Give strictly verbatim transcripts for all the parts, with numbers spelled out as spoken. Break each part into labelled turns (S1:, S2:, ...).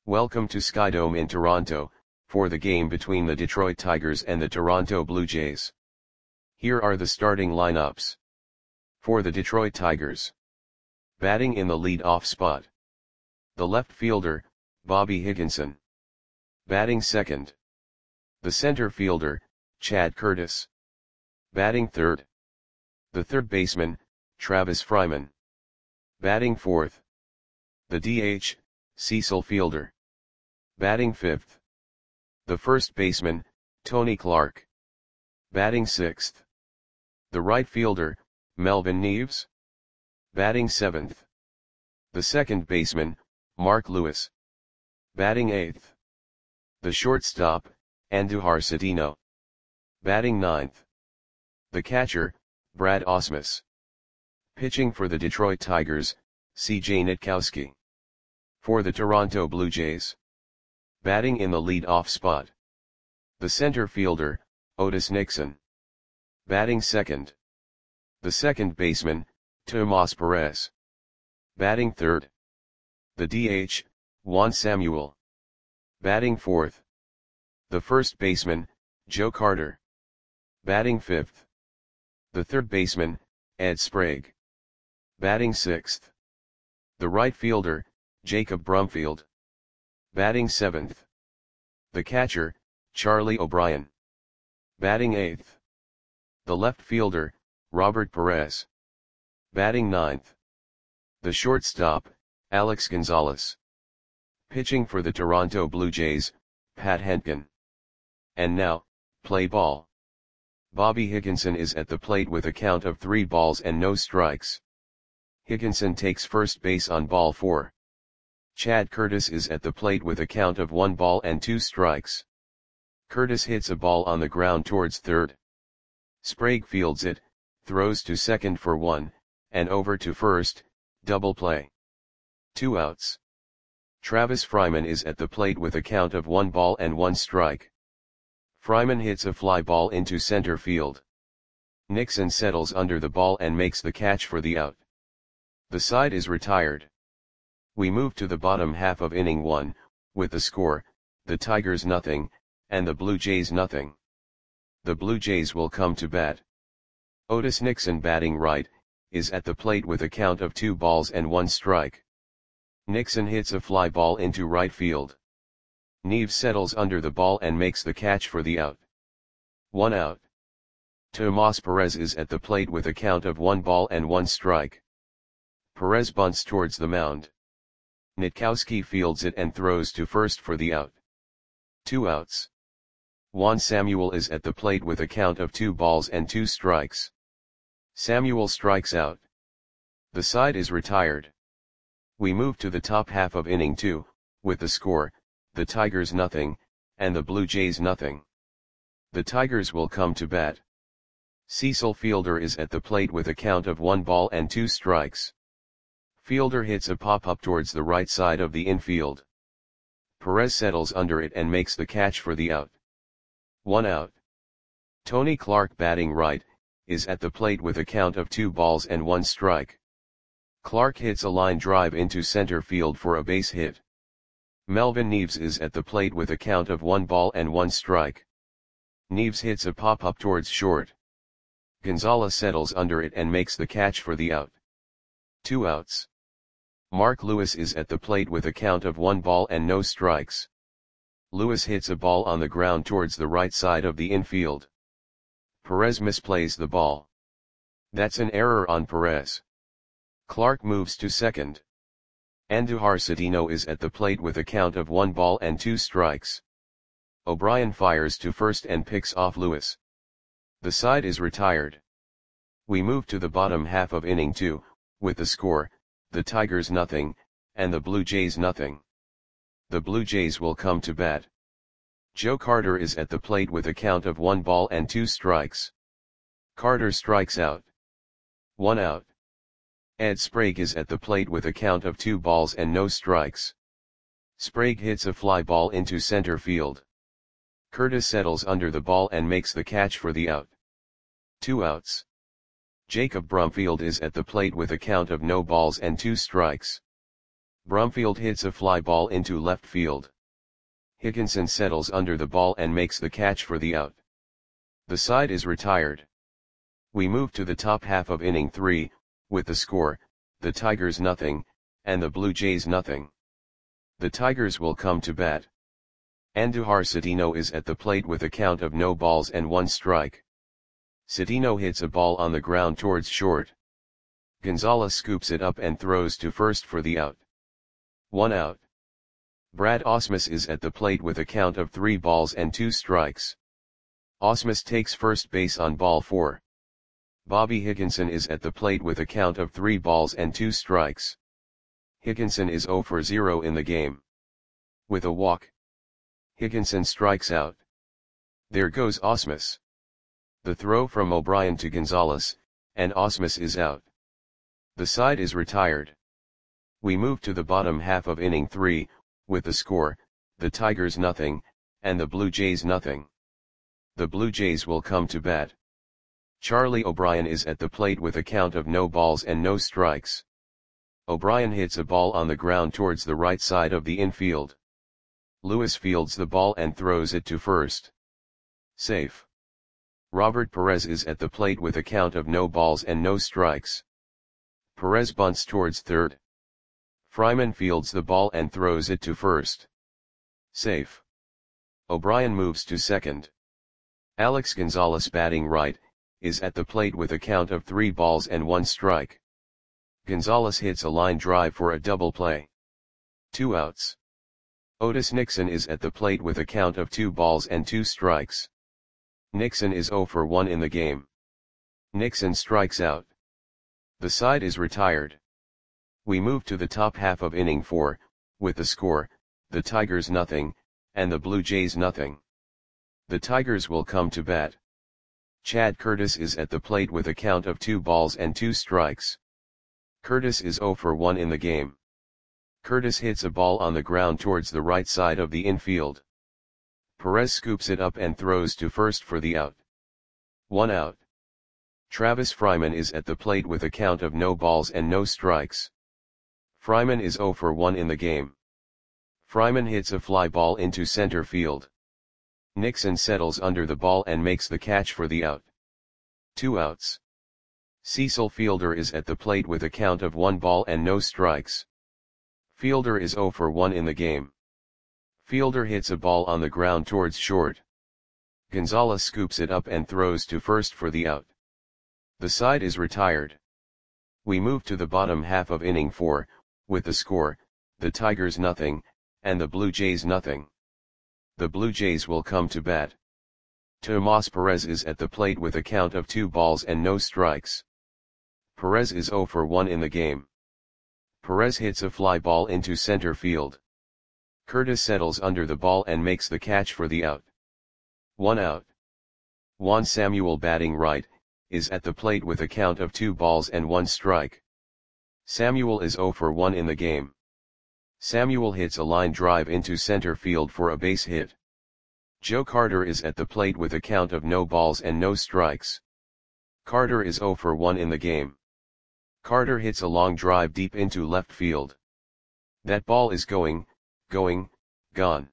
S1: Welcome to Skydome in Toronto, for the game between the Detroit Tigers and the Toronto Blue Jays. Here are the starting lineups. For the Detroit Tigers. Batting in the lead-off spot. The left fielder, Bobby Higginson. Batting second. The center fielder, Chad Curtis. Batting third. The third baseman, Travis Fryman. Batting fourth. The D H, Cecil Fielder. Batting fifth. The first baseman, Tony Clark. Batting sixth. The right fielder, Melvin Neves. Batting seventh. The second baseman, Mark Lewis. Batting eighth. The shortstop, Andujar Cedeno. Batting ninth. The catcher, Brad Ausmus. Pitching for the Detroit Tigers, C J Nitkowski. For the Toronto Blue Jays. Batting in the lead-off spot. The center fielder, Otis Nixon. Batting second. The second baseman, Tomas Perez. Batting third. The D H, Juan Samuel. Batting fourth. The first baseman, Joe Carter. Batting fifth. The third baseman, Ed Sprague. Batting sixth. The right fielder, Jacob Brumfield. Batting seventh. The catcher, Charlie O'Brien. Batting eighth. The left fielder, Robert Perez. Batting ninth. The shortstop, Alex Gonzalez. Pitching for the Toronto Blue Jays, Pat Hentgen. And now, play ball. Bobby Higginson is at the plate with a count of three balls and no strikes. Higginson takes first base on ball four. Chad Curtis is at the plate with a count of one ball and two strikes. Curtis hits a ball on the ground towards third. Sprague fields it, throws to second for one, and over to first, double play. Two outs. Travis Fryman is at the plate with a count of one ball and one strike. Fryman hits a fly ball into center field. Nixon settles under the ball and makes the catch for the out. The side is retired. We move to the bottom half of inning one, with the score, the Tigers nothing, and the Blue Jays nothing. The Blue Jays will come to bat. Otis Nixon, batting right, is at the plate with a count of two balls and one strike. Nixon hits a fly ball into right field. Neves settles under the ball and makes the catch for the out. One out. Tomas Perez is at the plate with a count of one ball and one strike. Perez bunts towards the mound. Nitkowski fields it and throws to first for the out. Two outs. Juan Samuel is at the plate with a count of two balls and two strikes. Samuel strikes out. The side is retired. We move to the top half of inning two, with the score, the Tigers nothing, and the Blue Jays nothing. The Tigers will come to bat. Cecil Fielder is at the plate with a count of one ball and two strikes. Fielder hits a pop-up towards the right side of the infield. Perez settles under it and makes the catch for the out. One out. Tony Clark, batting right, is at the plate with a count of two balls and one strike. Clark hits a line drive into center field for a base hit. Melvin Neves is at the plate with a count of one ball and one strike. Neves hits a pop-up towards short. Gonzalez settles under it and makes the catch for the out. Two outs. Mark Lewis is at the plate with a count of one ball and no strikes. Lewis hits a ball on the ground towards the right side of the infield. Perez misplays the ball. That's an error on Perez. Clark moves to second. Andujar Cedeno is at the plate with a count of one ball and two strikes. O'Brien fires to first and picks off Lewis. The side is retired. We move to the bottom half of inning two, with the score, the Tigers nothing, and the Blue Jays nothing. The Blue Jays will come to bat. Joe Carter is at the plate with a count of one ball and two strikes. Carter strikes out. One out. Ed Sprague is at the plate with a count of two balls and no strikes. Sprague hits a fly ball into center field. Curtis settles under the ball and makes the catch for the out. Two outs. Jacob Brumfield is at the plate with a count of no balls and two strikes. Brumfield hits a fly ball into left field. Higginson settles under the ball and makes the catch for the out. The side is retired. We move to the top half of inning three, with the score, the Tigers nothing, and the Blue Jays nothing. The Tigers will come to bat. Andujar Cedeno is at the plate with a count of no balls and one strike. Cedeno hits a ball on the ground towards short. Gonzalez scoops it up and throws to first for the out. One out. Brad Ausmus is at the plate with a count of three balls and two strikes. Ausmus takes first base on ball four. Bobby Higginson is at the plate with a count of three balls and two strikes. Higginson is zero for zero in the game. With a walk, Higginson strikes out. There goes Ausmus. The throw from O'Brien to Gonzalez, and Ausmus is out. The side is retired. We move to the bottom half of inning three, with the score, the Tigers nothing, and the Blue Jays nothing. The Blue Jays will come to bat. Charlie O'Brien is at the plate with a count of no balls and no strikes. O'Brien hits a ball on the ground towards the right side of the infield. Lewis fields the ball and throws it to first. Safe. Robert Perez is at the plate with a count of no balls and no strikes. Perez bunts towards third. Fryman fields the ball and throws it to first. Safe. O'Brien moves to second. Alex Gonzalez, batting right, is at the plate with a count of three balls and one strike. Gonzalez hits a line drive for a double play. Two outs. Otis Nixon is at the plate with a count of two balls and two strikes. Nixon is zero for one in the game. Nixon strikes out. The side is retired. We move to the top half of inning four, with the score, the Tigers nothing, and the Blue Jays nothing. The Tigers will come to bat. Chad Curtis is at the plate with a count of two balls and two strikes. Curtis is zero for one in the game. Curtis hits a ball on the ground towards the right side of the infield. Perez scoops it up and throws to first for the out. One out. Travis Fryman is at the plate with a count of no balls and no strikes. Fryman is zero for one in the game. Fryman hits a fly ball into center field. Nixon settles under the ball and makes the catch for the out. Two outs. Cecil Fielder is at the plate with a count of one ball and no strikes. Fielder is zero for one in the game. Fielder hits a ball on the ground towards short. Gonzalez scoops it up and throws to first for the out. The side is retired. We move to the bottom half of inning four, with the score, the Tigers nothing, and the Blue Jays nothing. The Blue Jays will come to bat. Tomas Perez is at the plate with a count of two balls and no strikes. Perez is zero for one in the game. Perez hits a fly ball into center field. Curtis settles under the ball and makes the catch for the out. One out. Juan Samuel, batting right, is at the plate with a count of two balls and one strike. Samuel is zero for one in the game. Samuel hits a line drive into center field for a base hit. Joe Carter is at the plate with a count of no balls and no strikes. Carter is zero for one in the game. Carter hits a long drive deep into left field. That ball is going, going, gone.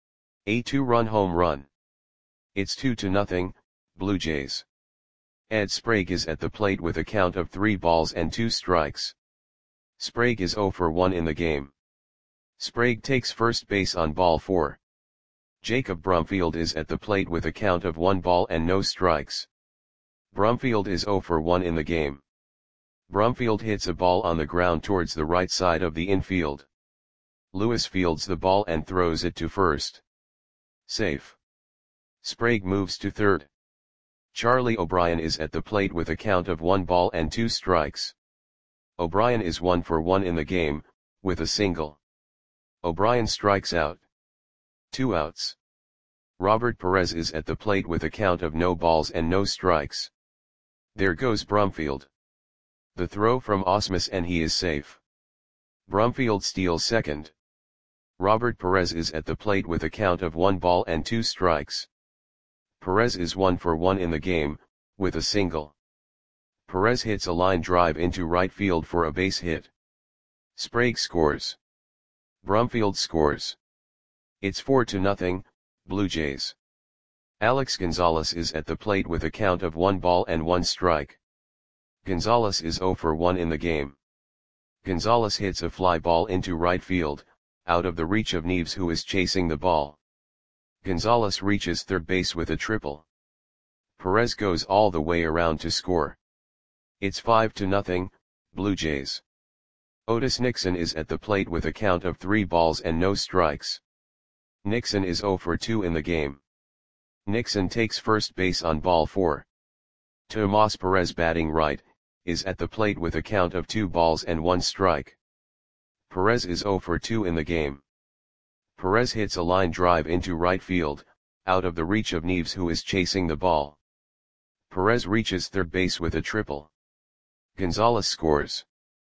S1: A two-run home run. It's two to nothing, Blue Jays. Ed Sprague is at the plate with a count of three balls and two strikes. Sprague is zero for one in the game. Sprague takes first base on ball four. Jacob Brumfield is at the plate with a count of one ball and no strikes. Brumfield is zero for one in the game. Brumfield hits a ball on the ground towards the right side of the infield. Lewis fields the ball and throws it to first. Safe. Sprague moves to third. Charlie O'Brien is at the plate with a count of one ball and two strikes. O'Brien is one for one in the game, with a single. O'Brien strikes out. Two outs. Robert Perez is at the plate with a count of no balls and no strikes. There goes Brumfield. The throw from Ausmus and he is safe. Brumfield steals second. Robert Perez is at the plate with a count of one ball and two strikes. Perez is one for one in the game, with a single. Perez hits a line drive into right field for a base hit. Sprague scores. Brumfield scores. It's four to nothing, Blue Jays. Alex Gonzalez is at the plate with a count of one ball and one strike. Gonzalez is zero for one in the game. Gonzalez hits a fly ball into right field, out of the reach of Neves, who is chasing the ball. Gonzalez reaches third base with a triple. Perez goes all the way around to score. It's five to nothing, Blue Jays. Otis Nixon is at the plate with a count of three balls and no strikes. Nixon is zero for two in the game. Nixon takes first base on ball four. Tomas Perez, batting right, is at the plate with a count of two balls and one strike. Perez is zero for two in the game. Perez hits a line drive into right field, out of the reach of Neves, who is chasing the ball. Perez reaches third base with a triple. Gonzalez scores.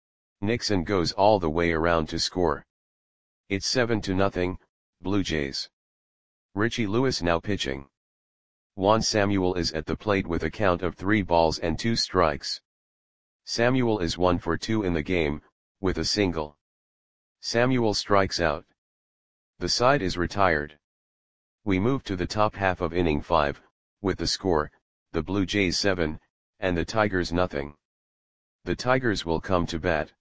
S1: Nixon goes all the way around to score. It's seven to nothing, Blue Jays. Richie Lewis now pitching. Juan Samuel is at the plate with a count of three balls and two strikes. Samuel is one for two in the game, with a single. Samuel strikes out. The side is retired. We move to the top half of inning five, with the score, the Blue Jays seven, and the Tigers nothing. The Tigers will come to bat.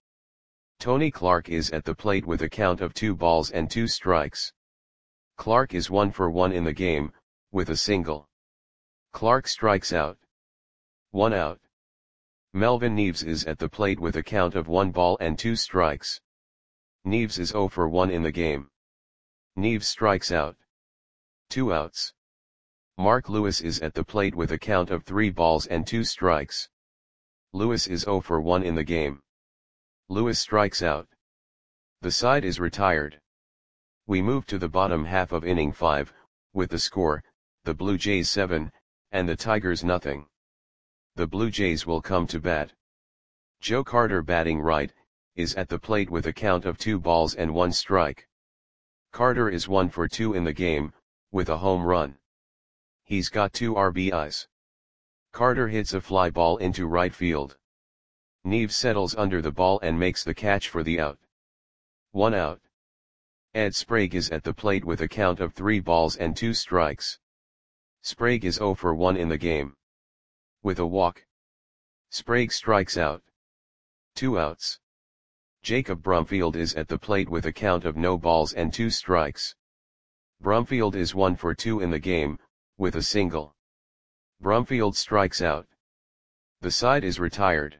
S1: Tony Clark is at the plate with a count of two balls and two strikes. Clark is one for one in the game, with a single. Clark strikes out. One out. Melvin Neves is at the plate with a count of one ball and two strikes. Neves is zero for one in the game. Neves strikes out. Two outs. Mark Lewis is at the plate with a count of three balls and two strikes. Lewis is zero for one in the game. Lewis strikes out. The side is retired. We move to the bottom half of inning five, with the score, the Blue Jays seven, and the Tigers nothing. The Blue Jays will come to bat. Joe Carter, batting right, is at the plate with a count of two balls and one strike. Carter is one for two in the game, with a home run. He's got two R B Is. Carter hits a fly ball into right field. Neves settles under the ball and makes the catch for the out. One out. Ed Sprague is at the plate with a count of three balls and two strikes. Sprague is zero for one in the game. With a walk. Sprague strikes out. Two outs. Jacob Brumfield is at the plate with a count of no balls and two strikes. Brumfield is one for two in the game, with a single. Brumfield strikes out. The side is retired.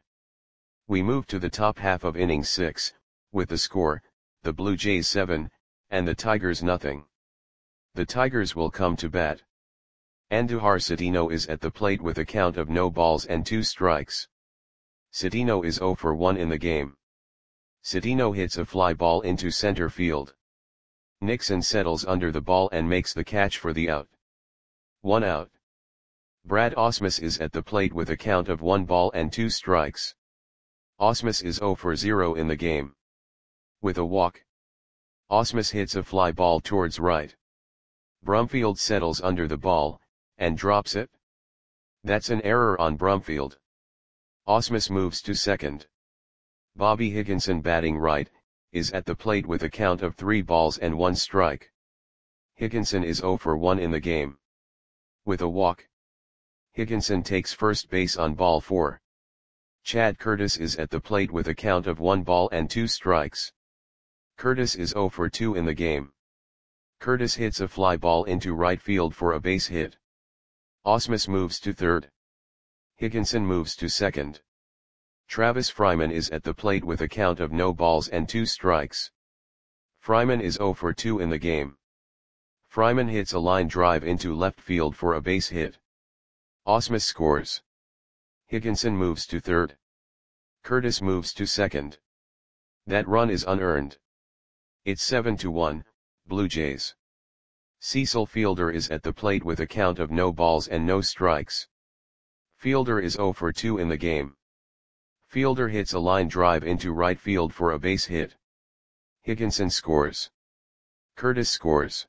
S1: We move to the top half of inning six, with the score, the Blue Jays seven, and the Tigers nothing. The Tigers will come to bat. Andujar Cedeno is at the plate with a count of no balls and two strikes. Cedeno is zero for one in the game. Cedeno hits a fly ball into center field. Nixon settles under the ball and makes the catch for the out. One out. Brad Ausmus is at the plate with a count of one ball and two strikes. Ausmus is zero for zero in the game. With a walk. Ausmus hits a fly ball towards right. Brumfield settles under the ball, and drops it. That's an error on Brumfield. Ausmus moves to second. Bobby Higginson, batting right, is at the plate with a count of three balls and one strike. Higginson is zero for one in the game. With a walk. Higginson takes first base on ball four. Chad Curtis is at the plate with a count of one ball and two strikes. Curtis is zero for two in the game. Curtis hits a fly ball into right field for a base hit. Ausmus moves to third. Higginson moves to second. Travis Fryman is at the plate with a count of no balls and two strikes. Fryman is zero for two in the game. Fryman hits a line drive into left field for a base hit. Ausmus scores. Higginson moves to third. Curtis moves to second. That run is unearned. It's seven to one, Blue Jays. Cecil Fielder is at the plate with a count of no balls and no strikes. Fielder is zero for two in the game. Fielder hits a line drive into right field for a base hit. Higginson scores. Curtis scores.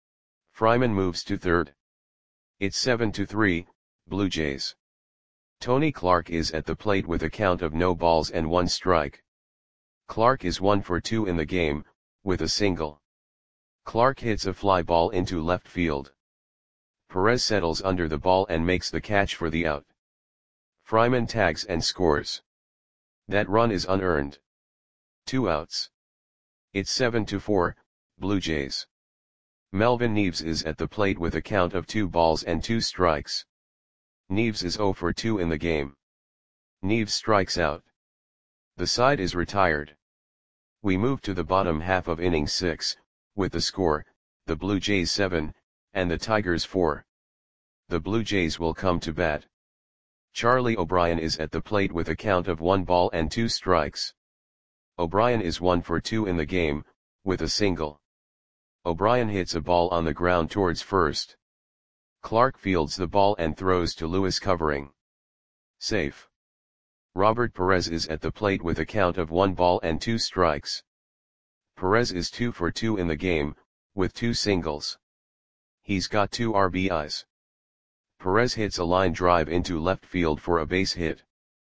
S1: Fryman moves to third. It's seven to three, Blue Jays. Tony Clark is at the plate with a count of no balls and one strike. Clark is one for two in the game, with a single. Clark hits a fly ball into left field. Perez settles under the ball and makes the catch for the out. Fryman tags and scores. That run is unearned. Two outs. It's seven to four, Blue Jays. Melvin Neves is at the plate with a count of two balls and two strikes. Neves is zero for two in the game. Neves strikes out. The side is retired. We move to the bottom half of inning six, with the score, the Blue Jays seven, and the Tigers four. The Blue Jays will come to bat. Charlie O'Brien is at the plate with a count of one ball and two strikes. O'Brien is one for two in the game, with a single. O'Brien hits a ball on the ground towards first. Clark fields the ball and throws to Lewis covering. Safe. Robert Perez is at the plate with a count of one ball and two strikes. Perez is two for two in the game, with two singles. He's got two R B Is. Perez hits a line drive into left field for a base hit.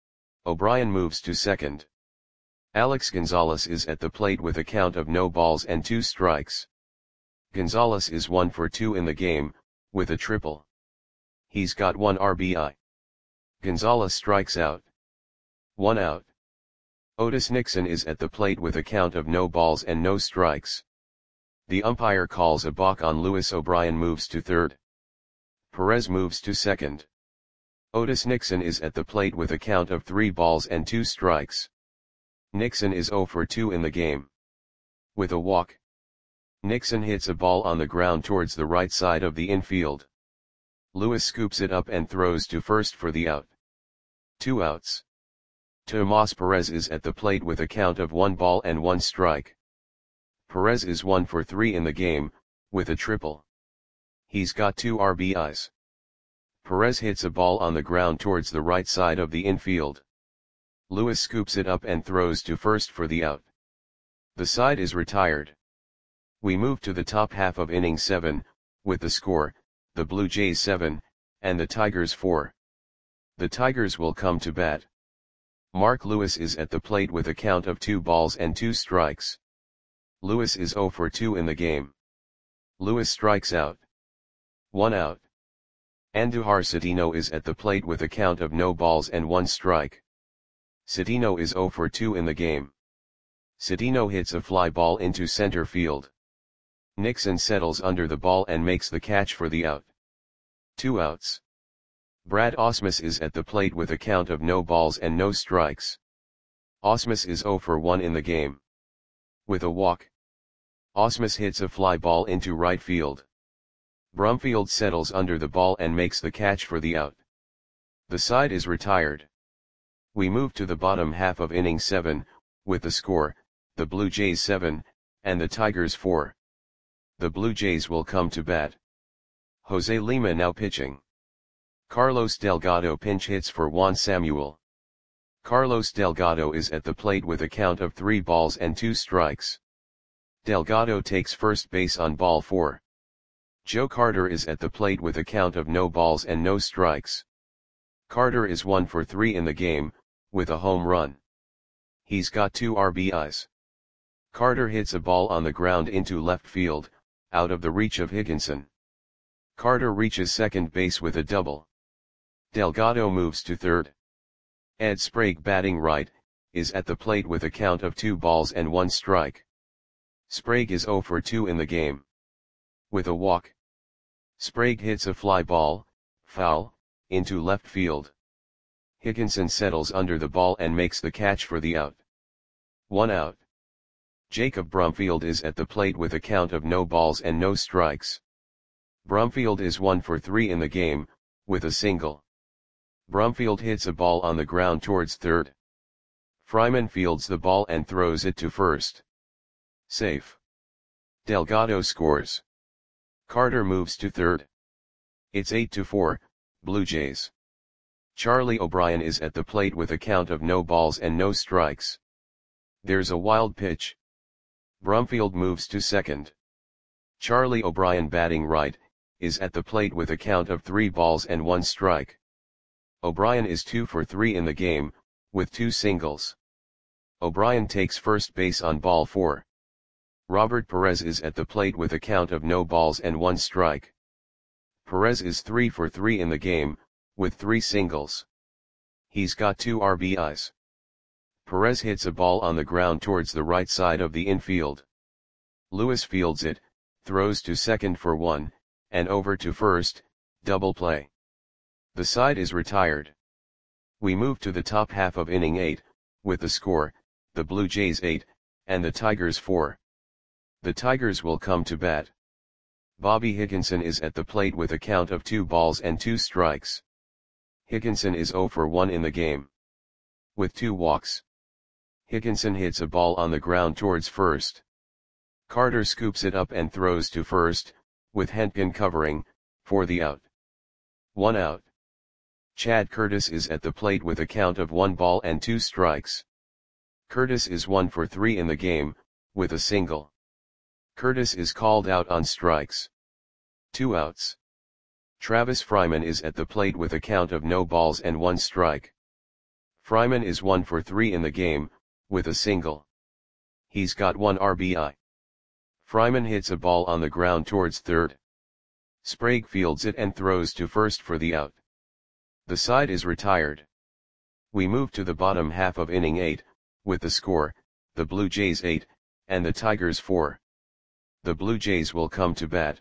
S1: O'Brien moves to second. Alex Gonzalez is at the plate with a count of no balls and two strikes. Gonzalez is one for two in the game, with a triple. He's got one R B I. Gonzalez strikes out. One out. Otis Nixon is at the plate with a count of no balls and no strikes. The umpire calls a balk on Lewis. O'Brien moves to third. Perez moves to second. Otis Nixon is at the plate with a count of three balls and two strikes. Nixon is zero for two in the game. With a walk. Nixon hits a ball on the ground towards the right side of the infield. Lewis scoops it up and throws to first for the out. Two outs. Tomas Perez is at the plate with a count of one ball and one strike. Perez is one for three in the game, with a triple. He's got two R B Is. Perez hits a ball on the ground towards the right side of the infield. Lewis scoops it up and throws to first for the out. The side is retired. We move to the top half of inning seven, with the score, the Blue Jays seven, and the Tigers four. The Tigers will come to bat. Mark Lewis is at the plate with a count of two balls and two strikes. Lewis is zero for two in the game. Lewis strikes out. One out. Andujar Cedeno is at the plate with a count of no balls and one strike. Cedeno is zero for two in the game. Cedeno hits a fly ball into center field. Nixon settles under the ball and makes the catch for the out. Two outs. Brad Ausmus is at the plate with a count of no balls and no strikes. Ausmus is zero for one in the game. With a walk. Ausmus hits a fly ball into right field. Brumfield settles under the ball and makes the catch for the out. The side is retired. We move to the bottom half of inning seven, with the score, the Blue Jays seven, and the Tigers four. The Blue Jays will come to bat. Jose Lima now pitching. Carlos Delgado pinch hits for Juan Samuel. Carlos Delgado is at the plate with a count of three balls and two strikes. Delgado takes first base on ball four. Joe Carter is at the plate with a count of no balls and no strikes. Carter is one for three in the game, with a home run. He's got two R B Is. Carter hits a ball on the ground into left field, out of the reach of Higginson. Carter reaches second base with a double. Delgado moves to third. Ed Sprague, batting right, is at the plate with a count of two balls and one strike. Sprague is zero for two in the game. With a walk. Sprague hits a fly ball, foul, into left field. Higginson settles under the ball and makes the catch for the out. One out. Jacob Brumfield is at the plate with a count of no balls and no strikes. Brumfield is one for three in the game, with a single. Brumfield hits a ball on the ground towards third. Fryman fields the ball and throws it to first. Safe. Delgado scores. Carter moves to third. It's eight to four, Blue Jays. Charlie O'Brien is at the plate with a count of no balls and no strikes. There's a wild pitch. Brumfield moves to second. Charlie O'Brien, batting right, is at the plate with a count of three balls and one strike. O'Brien is two for three in the game, with two singles. O'Brien takes first base on ball four. Robert Perez is at the plate with a count of no balls and one strike. Perez is three for three in the game, with three singles. He's got two R B Is. Perez hits a ball on the ground towards the right side of the infield. Lewis fields it, throws to second for one, and over to first, double play. The side is retired. We move to the top half of inning eight, with the score, the Blue Jays eight, and the Tigers four. The Tigers will come to bat. Bobby Higginson is at the plate with a count of two balls and two strikes. Higginson is zero for one in the game. With two walks. Higginson hits a ball on the ground towards first. Carter scoops it up and throws to first, with Hentgen covering, for the out. One out. Chad Curtis is at the plate with a count of one ball and two strikes. Curtis is one for three in the game, with a single. Curtis is called out on strikes. Two outs. Travis Fryman is at the plate with a count of no balls and one strike. Fryman is one for three in the game, with a single. He's got one R B I. Fryman hits a ball on the ground towards third. Sprague fields it and throws to first for the out. The side is retired. We move to the bottom half of inning eight, with the score, the Blue Jays eight, and the Tigers four. The Blue Jays will come to bat.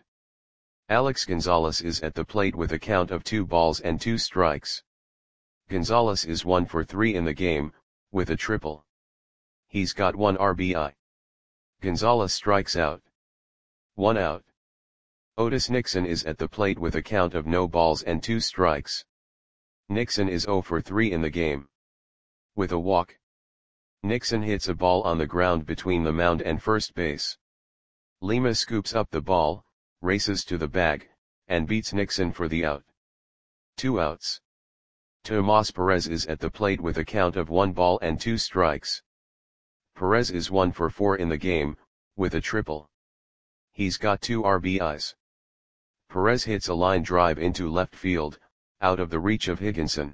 S1: Alex Gonzalez is at the plate with a count of two balls and two strikes. Gonzalez is one for three in the game, with a triple. He's got one R B I. Gonzalez strikes out. One out. Otis Nixon is at the plate with a count of no balls and two strikes. Nixon is zero for three in the game. With a walk. Nixon hits a ball on the ground between the mound and first base. Lima scoops up the ball, races to the bag, and beats Nixon for the out. Two outs. Tomas Perez is at the plate with a count of one ball and two strikes. Perez is one for four in the game, with a triple. He's got two R B Is. Perez hits a line drive into left field, out of the reach of Higginson.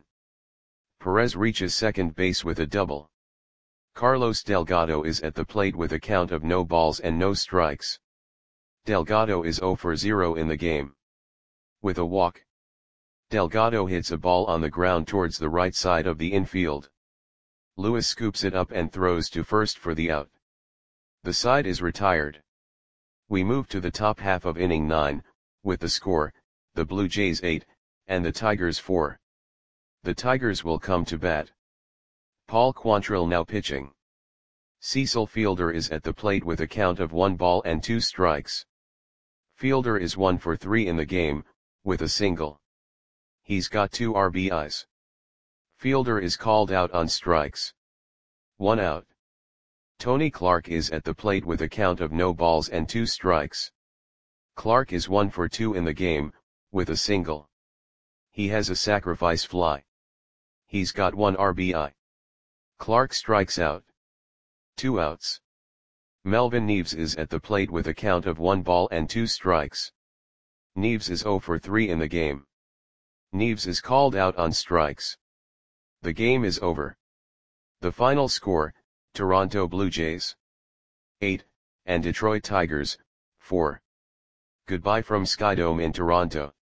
S1: Perez reaches second base with a double. Carlos Delgado is at the plate with a count of no balls and no strikes. Delgado is zero for zero in the game. With a walk. Delgado hits a ball on the ground towards the right side of the infield. Lewis scoops it up and throws to first for the out. The side is retired. We move to the top half of inning nine, with the score, the Blue Jays eight, and the Tigers four. The Tigers will come to bat. Paul Quantrill now pitching. Cecil Fielder is at the plate with a count of one ball and two strikes. Fielder is one for three in the game, with a single. He's got two R B Is. Fielder is called out on strikes. One out. Tony Clark is at the plate with a count of no balls and two strikes. Clark is one for two in the game, with a single. He has a sacrifice fly. He's got one R B I. Clark strikes out. Two outs. Melvin Neves is at the plate with a count of one ball and two strikes. Neves is zero for three in the game. Neves is called out on strikes. The game is over. The final score, Toronto Blue Jays eight, and Detroit Tigers four. Goodbye from Skydome in Toronto.